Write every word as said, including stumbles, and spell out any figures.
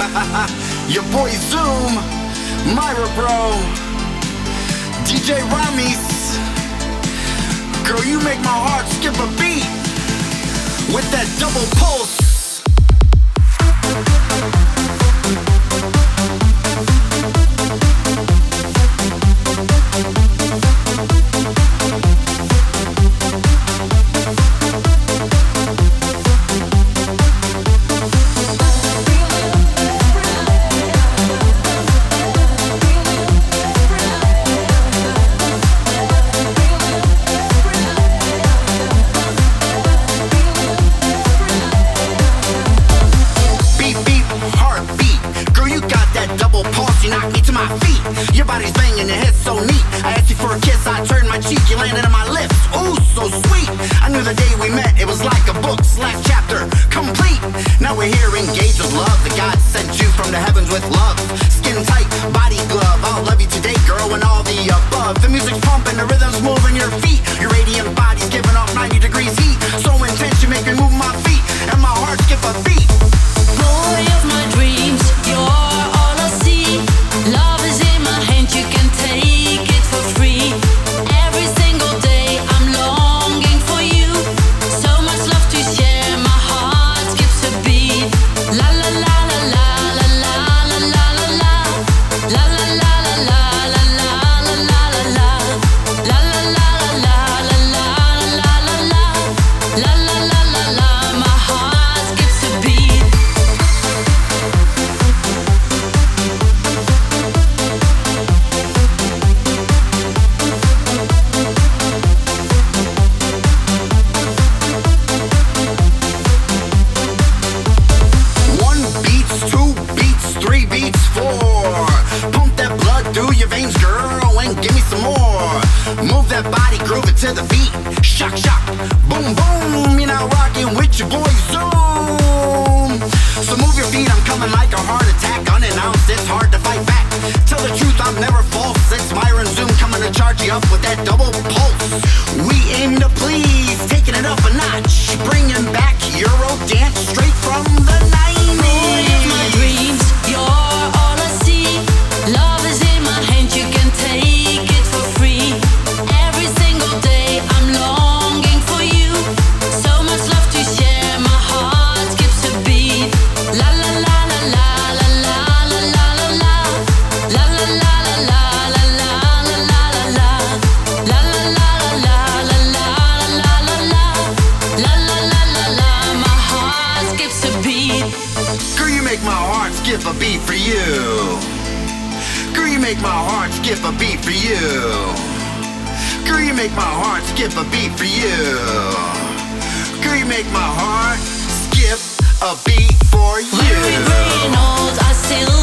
Your boy Zoom, Myra Bro, D J Ramis. Girl, you make my heart skip a beat with that double pulse. You knock me to my feet. Your body's banging, your head's so neat. I asked you for a kiss, I turned my cheek. You landed on my lips, ooh, so sweet. I knew the day we met, it was like a book slash chapter, complete. Now we're here engaged with love. The God sent you from the heavens with love. Skin tight, body glove. I'll love you today, girl, and all the above. The music's pumping, the rhythm's moving your feet. Your radiant body's giving off ninety degrees heat. So intense, you make me move my feet, and my heart skip a beat. Boy of my dreams, you're all I see. Love is in my hand, you can take it for free. Every single day I'm longing for you. So much love to share, my heart skips a beat. La la la la la la la la la la la. La la la la la la la la la la. La la la la la la la la la la. La la la la la, my heart skips a beat. Two beats, three beats, four. Pump that blood through your veins, girl, and give me some more. Move that body, groove it to the beat. Shock, shock, boom, boom. You're now rocking with your boy Zoom. So move your feet, I'm coming like a heart attack. Unannounced, it's hard to fight back. Tell the truth, I'm never false. It's Myra and Zoom coming to charge you up with that double pulse. We aim to please, taking it up a notch. Bringing back Euro dance straight from the nineties. Boy of my dreams, you're all I see. Love is in my hand, you can take it for free. Every single day I'm longing for you. So much love to share, my heart skips a beat. La la la la la la la la la la la. La la la la la la la la la la. La la la la la la la la la la. La la la la la, my heart skips a beat. Girl, you make my heart skip a beat for you. Girl, you make my heart skip a beat for you. Girl, you make my heart skip a beat for you. Girl, you make my heart skip a beat for you. We're growing old, I still